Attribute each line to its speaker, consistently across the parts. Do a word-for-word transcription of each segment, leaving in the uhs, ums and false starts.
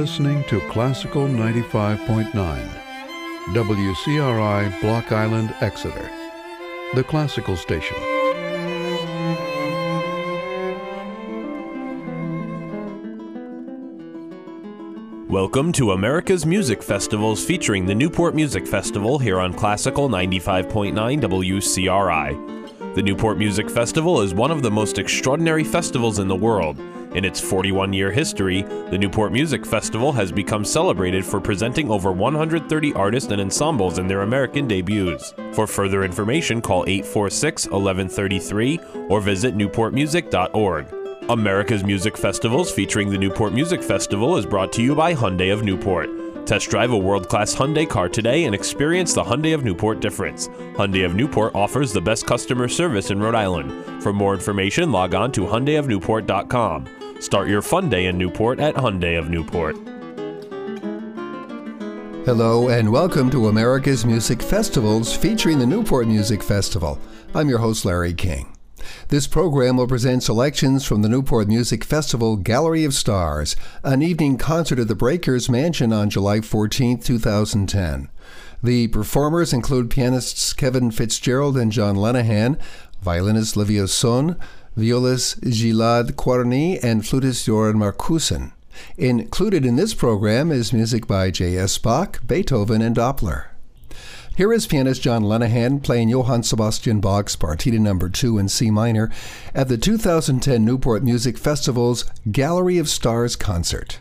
Speaker 1: listening to Classical ninety-five point nine, W C R I, Block Island, Exeter, the classical station.
Speaker 2: Welcome to America's Music Festivals featuring the Newport Music Festival here on Classical ninety-five point nine W C R I. The Newport Music Festival is one of the most extraordinary festivals in the world. In its forty-one-year history, the Newport Music Festival has become celebrated for presenting over one hundred thirty artists and ensembles in their American debuts. For further information, call eight four six, one one three three or visit newport music dot org. America's Music Festivals featuring the Newport Music Festival is brought to you by Hyundai of Newport. Test drive a world-class Hyundai car today and experience the Hyundai of Newport difference. Hyundai of Newport offers the best customer service in Rhode Island. For more information, log on to hyundai of newport dot com. Start your fun day in Newport at Hyundai of Newport.
Speaker 3: Hello and welcome to America's Music Festivals featuring the Newport Music Festival. I'm your host, Larry King. This program will present selections from the Newport Music Festival Gallery of Stars, an evening concert at the Breakers Mansion on July fourteenth, two thousand ten. The performers include pianists Kevin Fitzgerald and John Lenahan, violinist Livia Sun, violist Gilad Quarny, and flutist Joran Markusen. Included in this program is music by J S. Bach, Beethoven, and Doppler. Here is pianist John Lenahan playing Johann Sebastian Bach's Partita Number two in C minor at the two thousand ten Newport Music Festival's Gallery of Stars concert.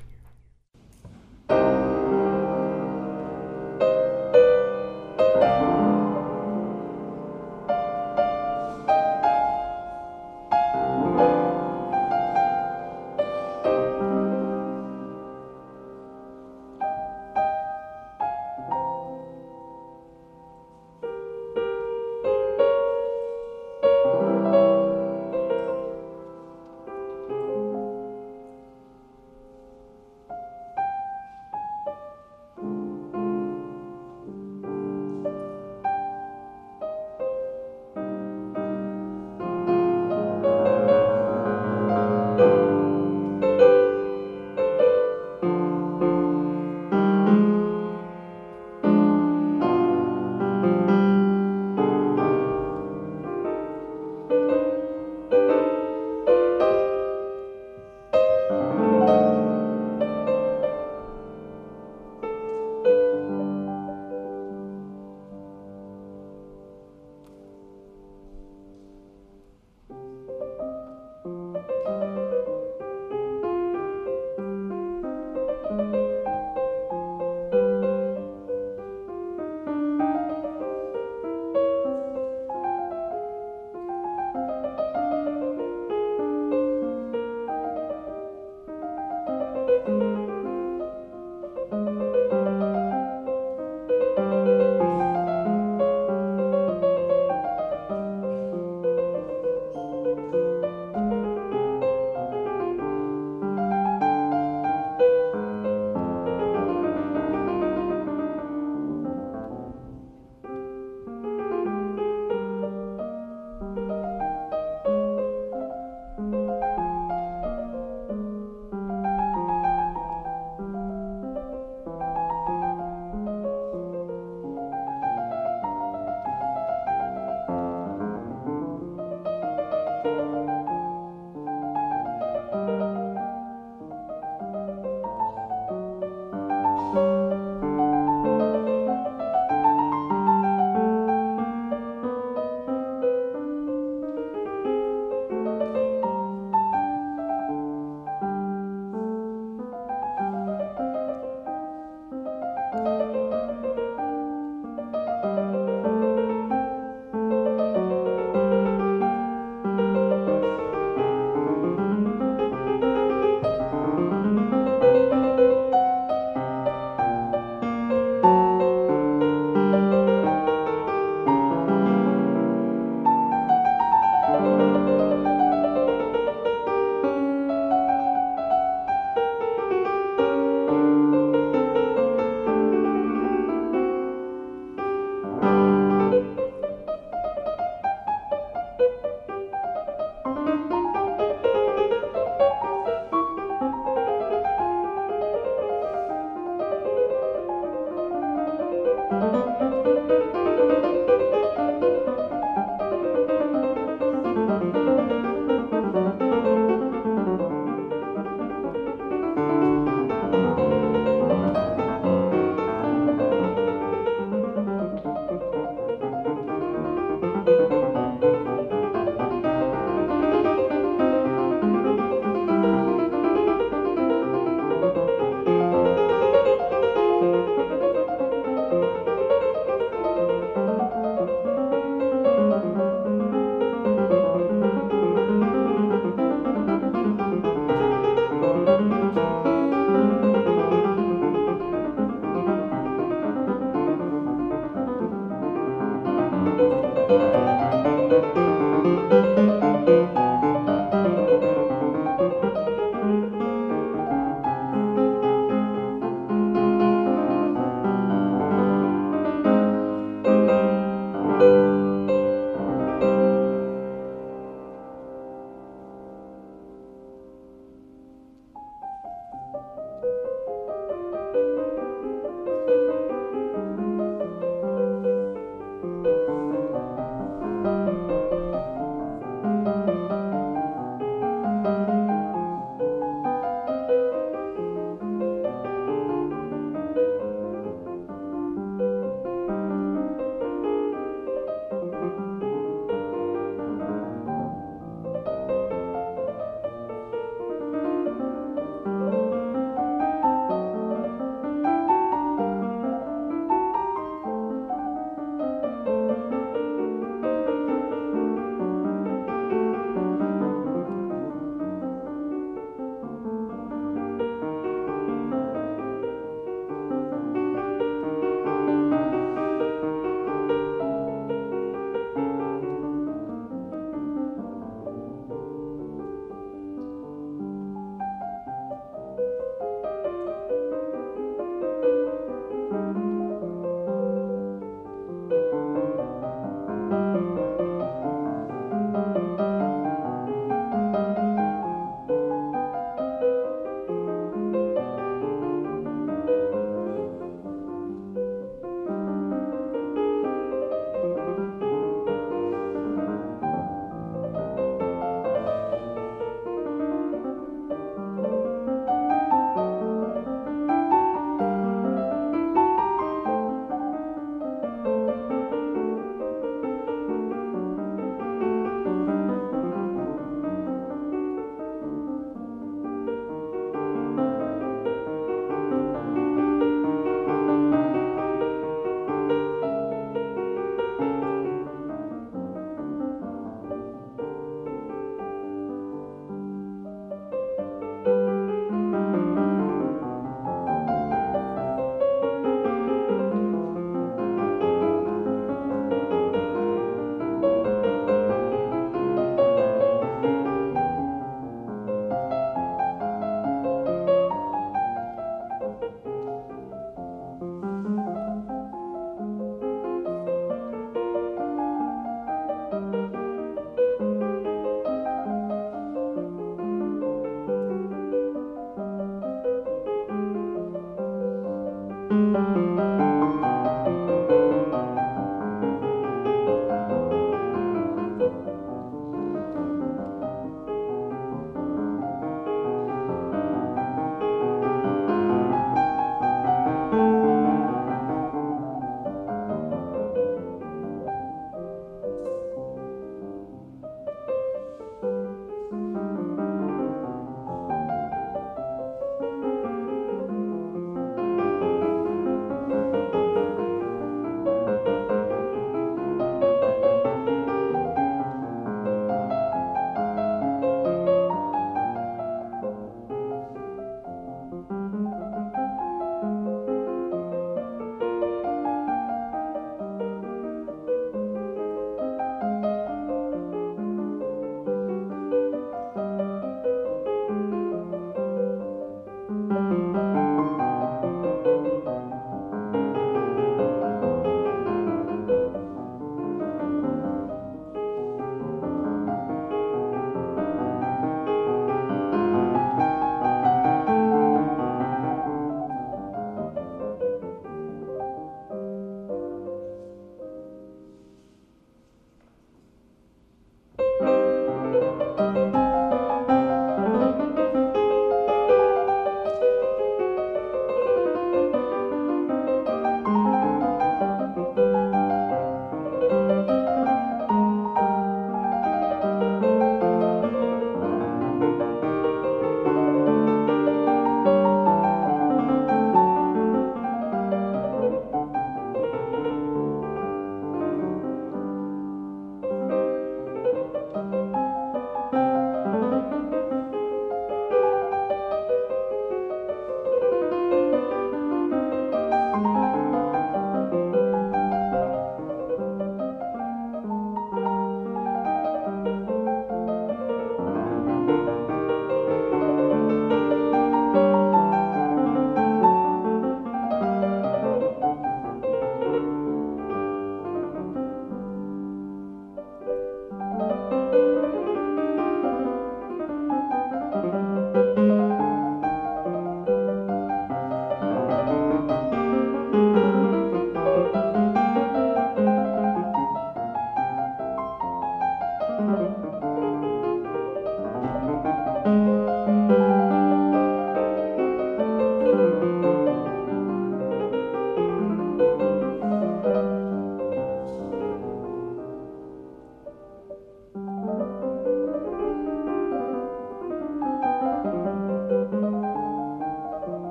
Speaker 4: Thank you.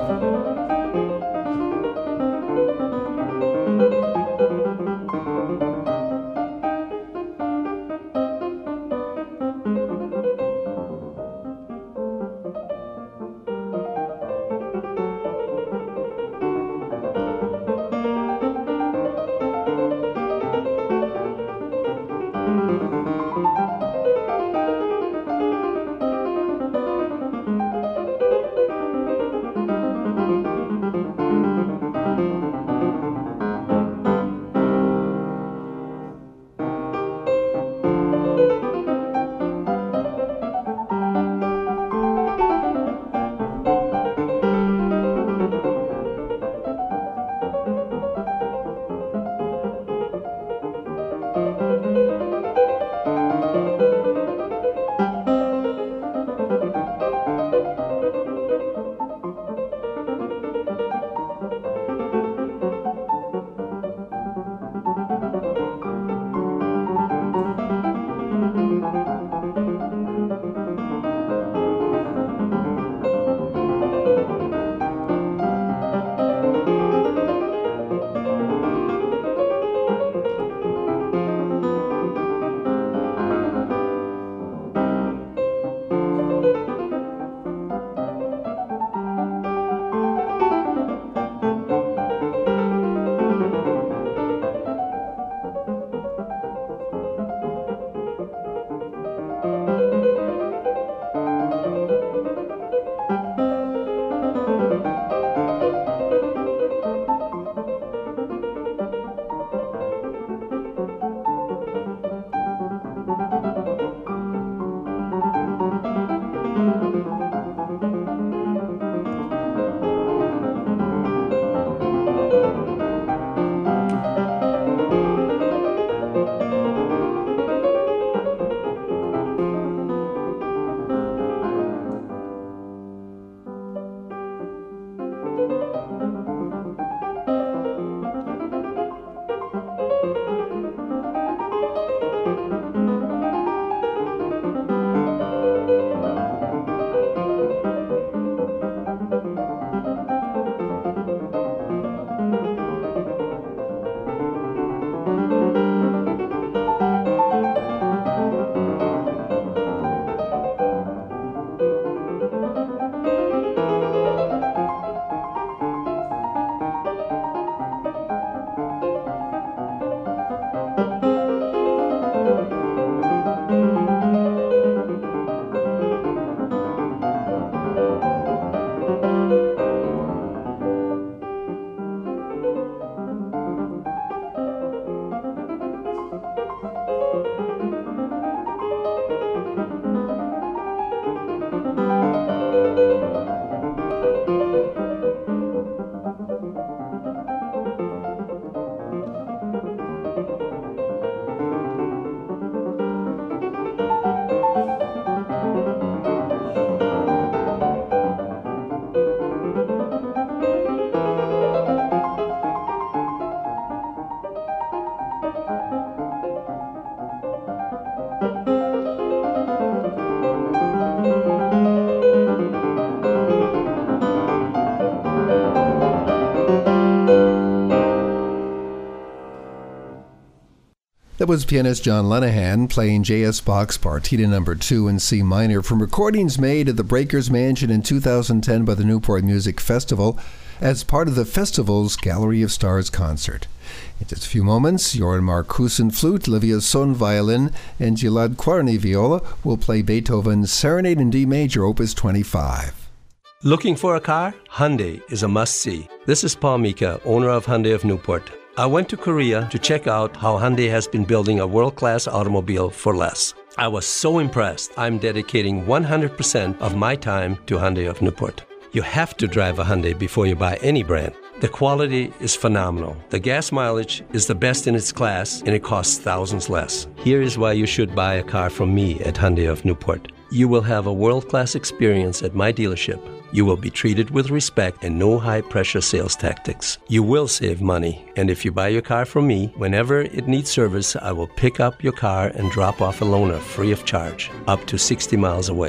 Speaker 3: That was pianist John Lenehan playing J S. Bach's Partita Number two in C minor from recordings made at the Breakers Mansion in two thousand ten by the Newport Music Festival as part of the festival's Gallery of Stars concert. In just a few moments, Joran Marcuson flute, Livia Son violin, and Gilad Quarni viola will play Beethoven's Serenade in D major, Opus twenty-five.
Speaker 4: Looking for a car? Hyundai is a must-see. This is Paul Mika, owner of Hyundai of Newport. I went to Korea to check out how Hyundai has been building a world-class automobile for less. I was so impressed. I'm dedicating one hundred percent of my time to Hyundai of Newport. You have to drive a Hyundai before you buy any brand. The quality is phenomenal. The gas mileage is the best in its class, and it costs thousands less. Here is why you should buy a car from me at Hyundai of Newport. You will have a world-class experience at my dealership. You will be treated with respect and no high-pressure sales tactics. You will save money, and if you buy your car from me, whenever it needs service, I will pick up your car and drop off a loaner free of charge, up to sixty miles away.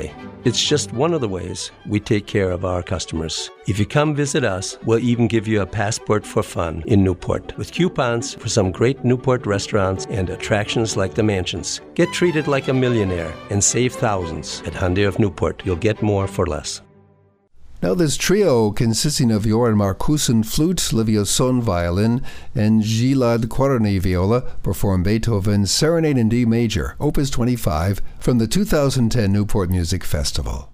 Speaker 4: It's just one of the ways we take care of our customers. If you come visit us, we'll even give you a passport for fun in Newport with coupons for some great Newport restaurants and attractions like the mansions. Get treated like a millionaire and save thousands. At Hyundai of Newport, you'll get more for less.
Speaker 3: Now this trio consisting of Joran Markussen flute, Livia Son violin, and Gilad Quarani viola perform Beethoven's Serenade in D Major, Opus twenty-five, from the two thousand ten Newport Music Festival.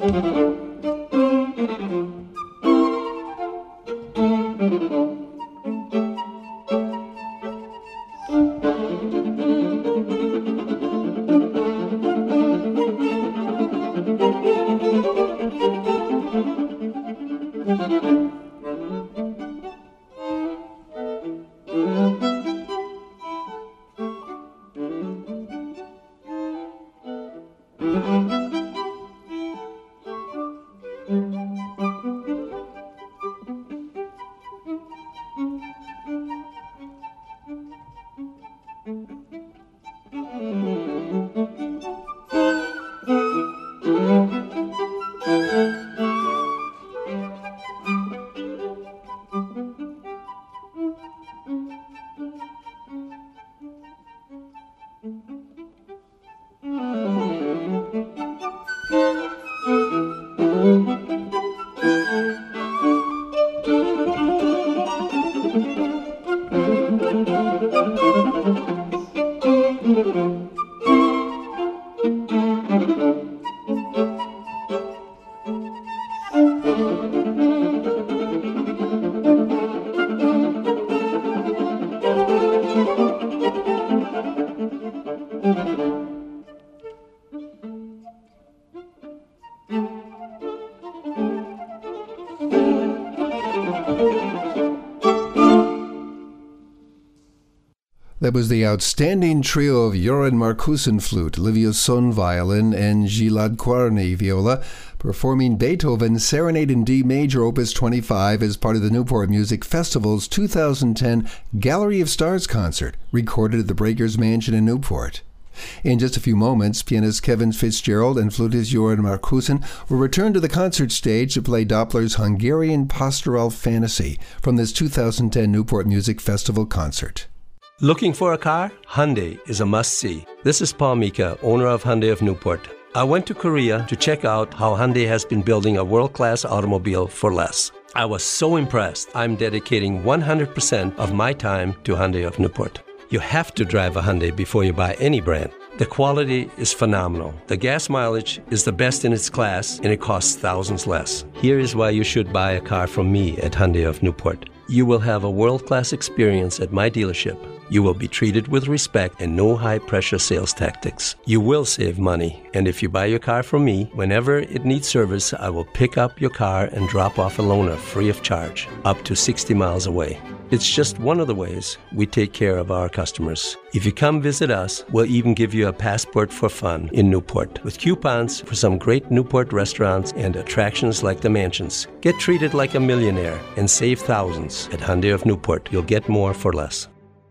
Speaker 3: That was the outstanding trio of Joran Markussen flute, Liviusson violin, and Gilad Quarny viola, performing Beethoven's Serenade in D Major Opus twenty-five as part of the Newport Music Festival's two thousand ten Gallery of Stars concert, recorded at the Breakers Mansion in Newport. In just a few moments, pianist Kevin Fitzgerald and flutist Joran Markussen will return to the concert stage to play Doppler's Hungarian Pastoral Fantasy from this two thousand ten Newport Music Festival concert.
Speaker 4: Looking for a car? Hyundai is a must-see. This is Paul Mika, owner of Hyundai of Newport. I went to Korea to check out how Hyundai has been building a world-class automobile for less. I was so impressed, I'm dedicating one hundred percent of my time to Hyundai of Newport. You have to drive a Hyundai before you buy any brand. The quality is phenomenal. The gas mileage is the best in its class, and it costs thousands less. Here is why you should buy a car from me at Hyundai of Newport. You will have a world-class experience at my dealership. You will be treated with respect and no high-pressure sales tactics. You will save money, and if you buy your car from me, whenever it needs service, I will pick up your car and drop off a loaner free of charge, up to sixty miles away. It's just one of the ways we take care of our customers. If you come visit us, we'll even give you a passport for fun in Newport, with coupons for some great Newport restaurants and attractions like the mansions. Get treated like a millionaire and save thousands at Hyundai of Newport. You'll get more for less.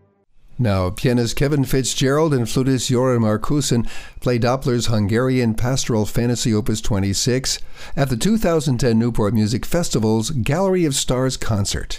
Speaker 3: Now, pianist Kevin Fitzgerald and flutist Joran Markussen play Doppler's Hungarian Pastoral Fantasy Opus twenty-six at the two thousand ten Newport Music Festival's Gallery of Stars concert.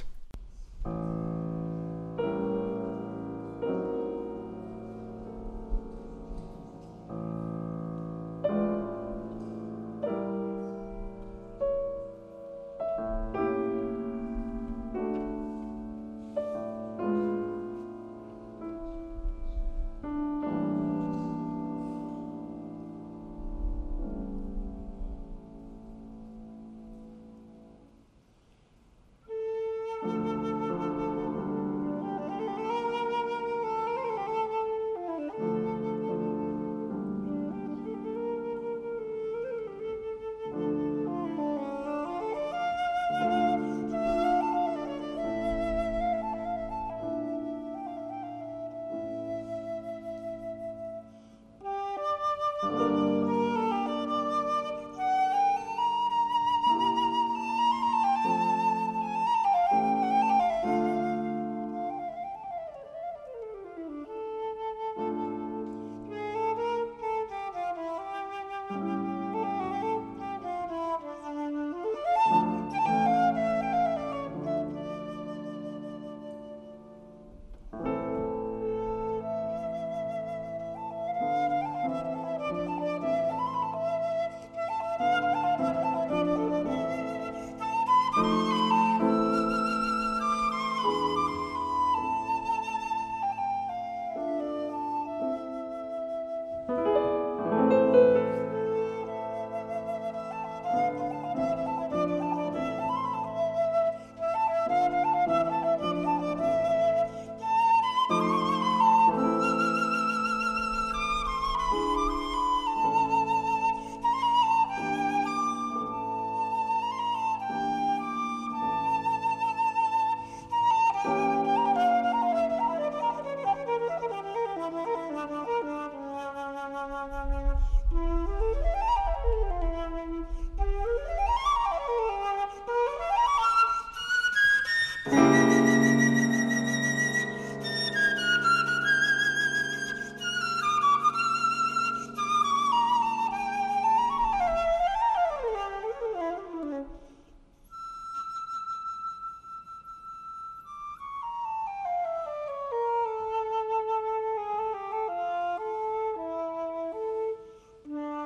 Speaker 5: Thank you.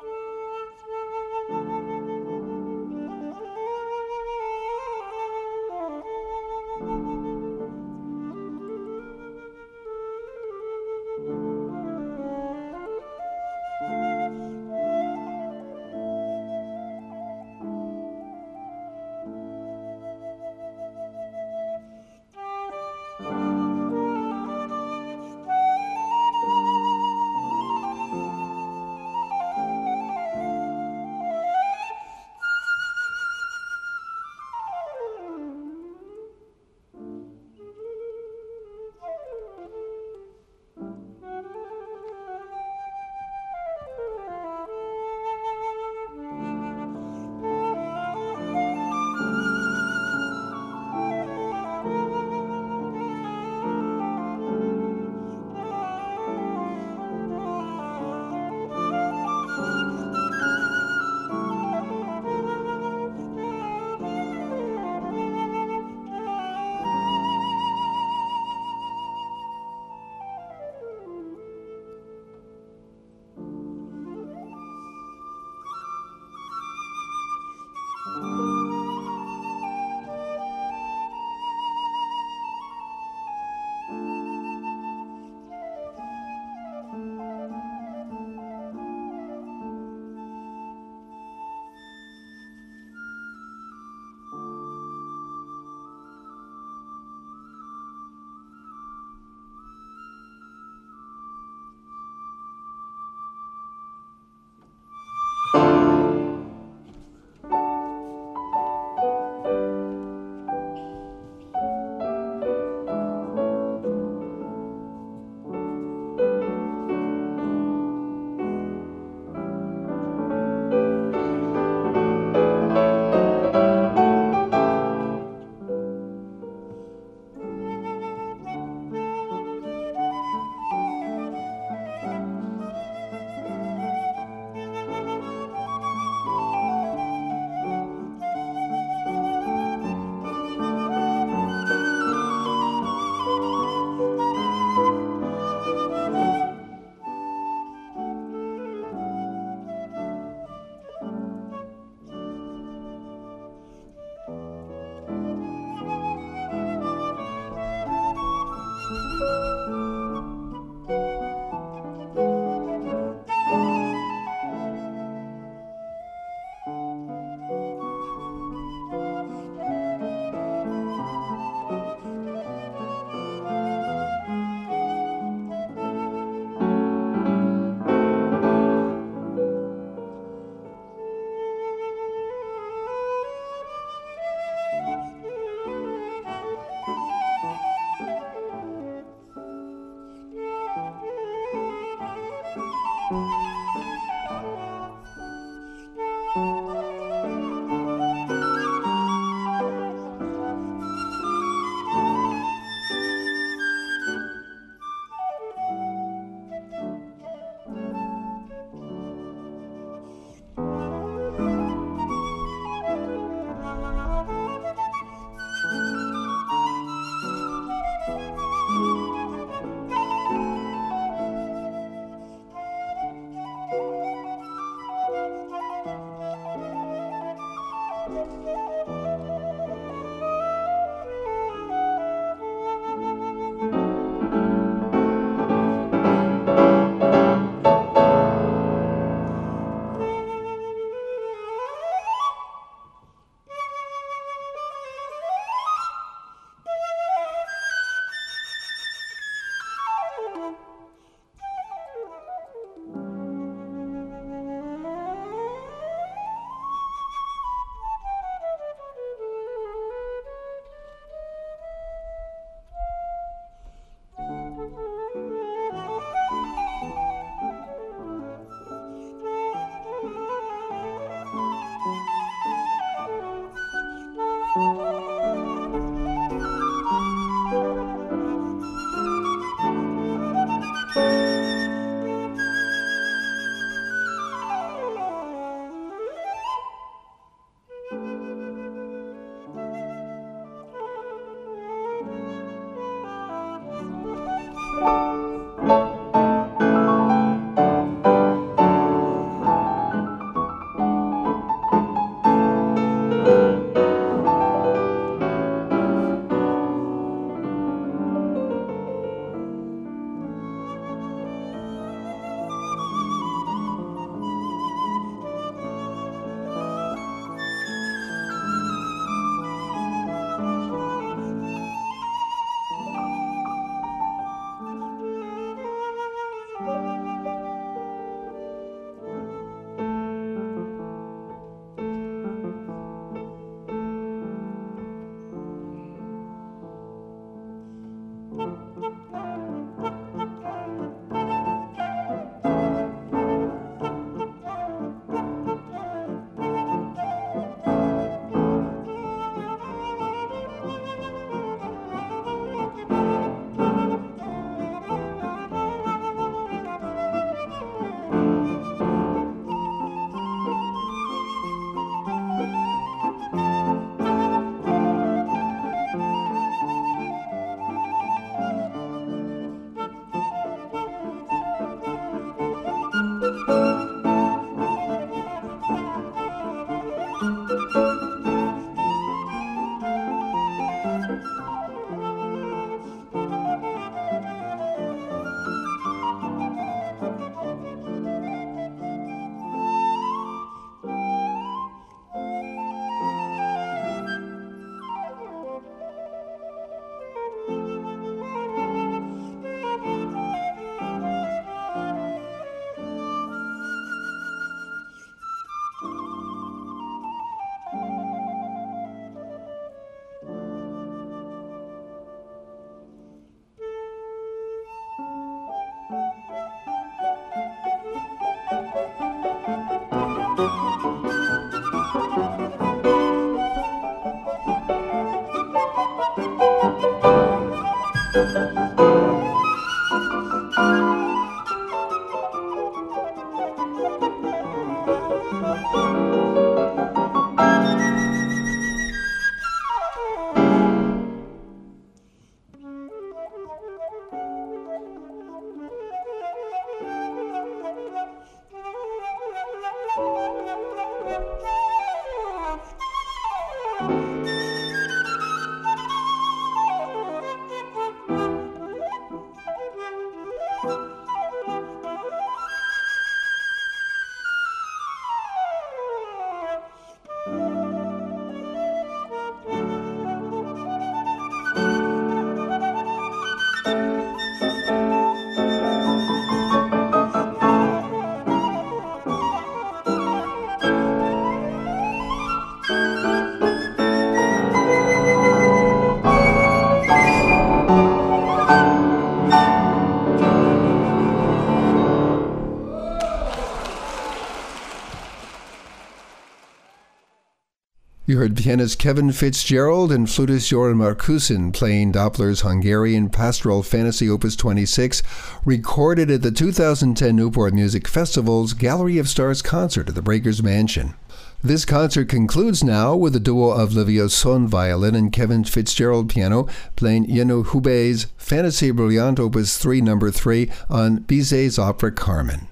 Speaker 3: You heard pianist Kevin Fitzgerald and flutist Joran Markusin playing Doppler's Hungarian Pastoral Fantasy Opus twenty-six, recorded at the two thousand ten Newport Music Festival's Gallery of Stars concert at the Breakers Mansion. This concert concludes now with a duo of Livio Son violin and Kevin Fitzgerald piano playing Jenő Hubé's Fantasy Brilliant Opus three number three on Bizet's opera Carmen.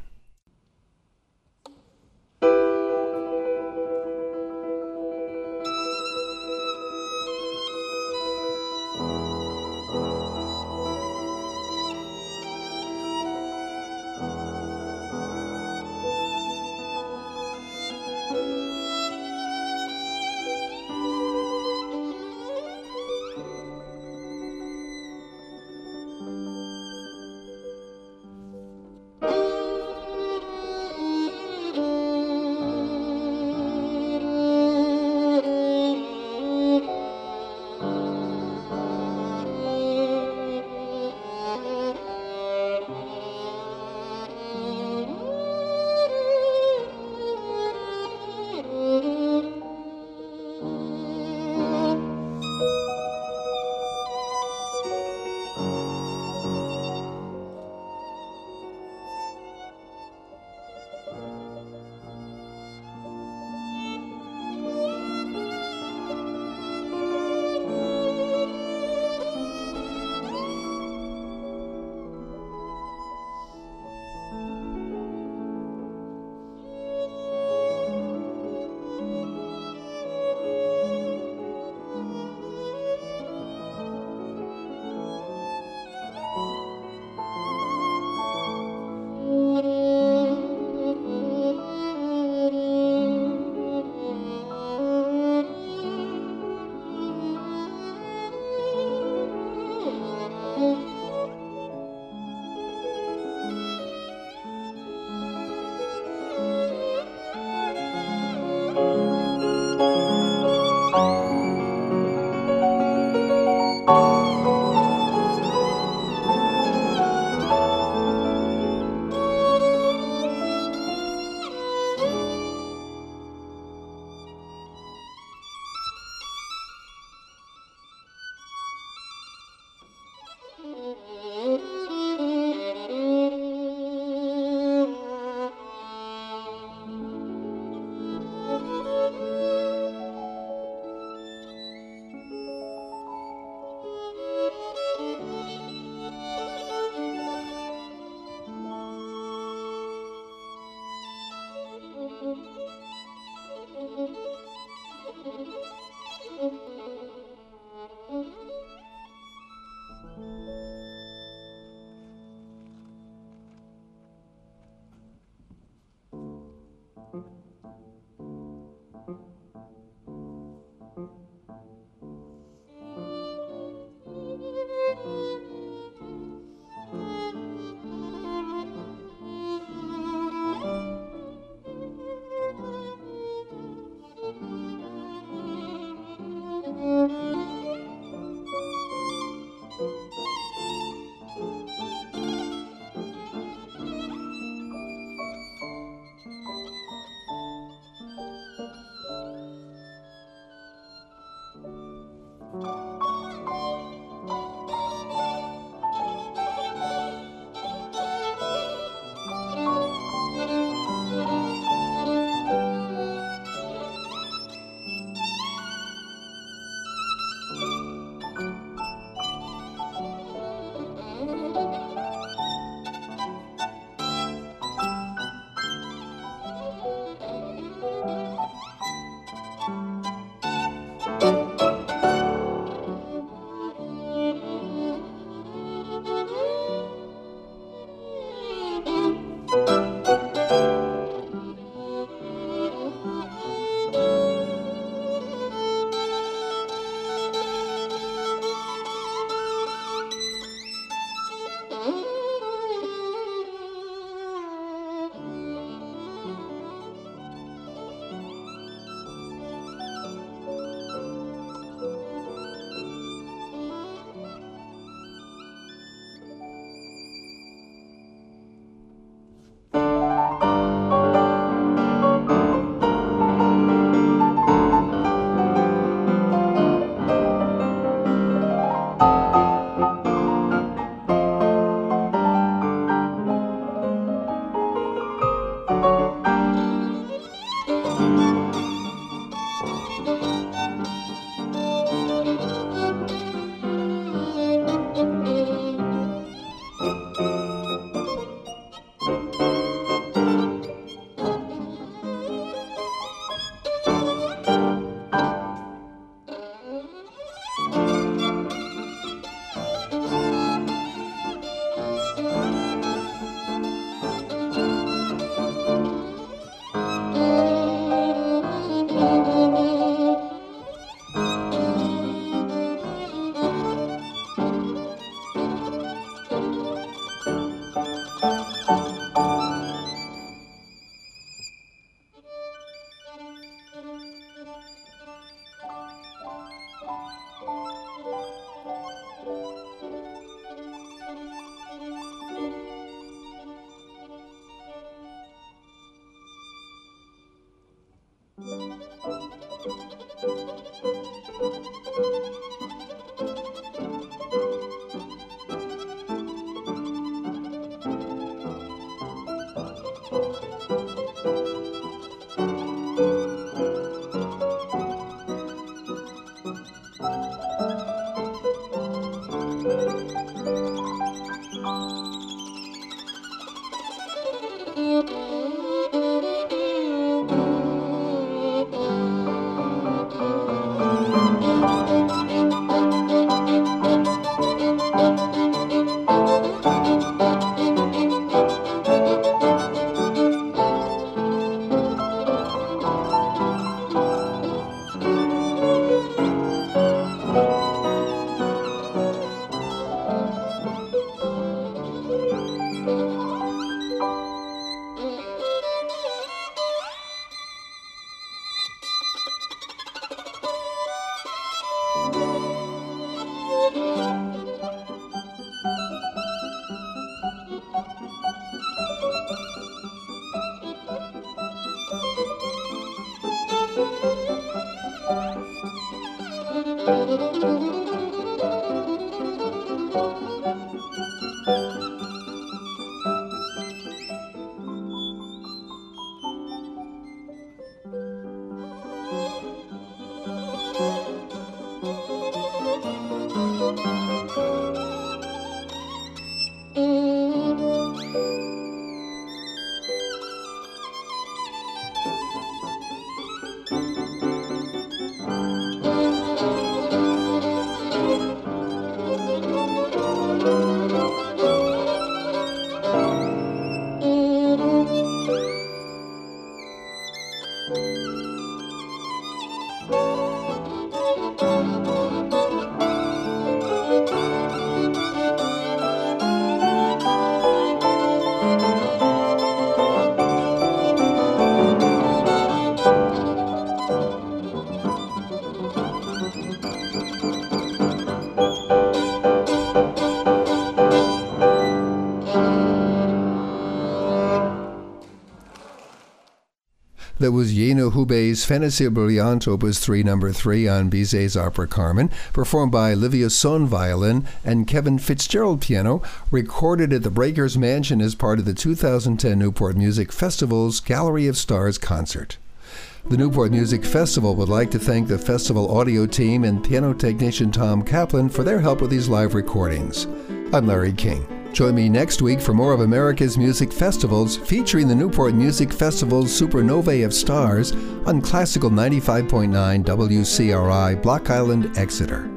Speaker 3: That was Yeno Hubei's Fantasia Brillante Opus three number three on Bizet's Opera Carmen, performed by Livia Son violin and Kevin Fitzgerald piano, recorded at the Breakers Mansion as part of the two thousand ten Newport Music Festival's Gallery of Stars concert. The Newport Music Festival would like to thank the festival audio team and piano technician Tom Kaplan for their help with these live recordings. I'm Larry King. Join me next week for more of America's Music Festivals, featuring the Newport Music Festival's Supernovae of Stars on Classical ninety-five point nine W C R I, Block Island, Exeter.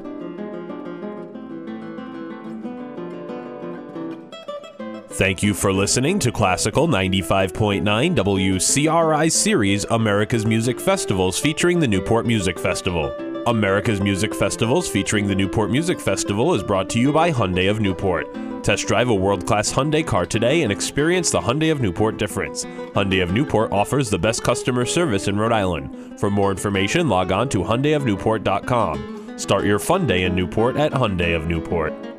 Speaker 2: Thank you for listening to Classical ninety-five point nine W C R I series America's Music Festivals featuring the Newport Music Festival. America's Music Festivals featuring the Newport Music Festival is brought to you by Hyundai of Newport. Test drive a world-class Hyundai car today and experience the Hyundai of Newport difference. Hyundai of Newport offers the best customer service in Rhode Island. For more information, log on to Hyundai of Newport dot com. Start your fun day in Newport at Hyundai of Newport.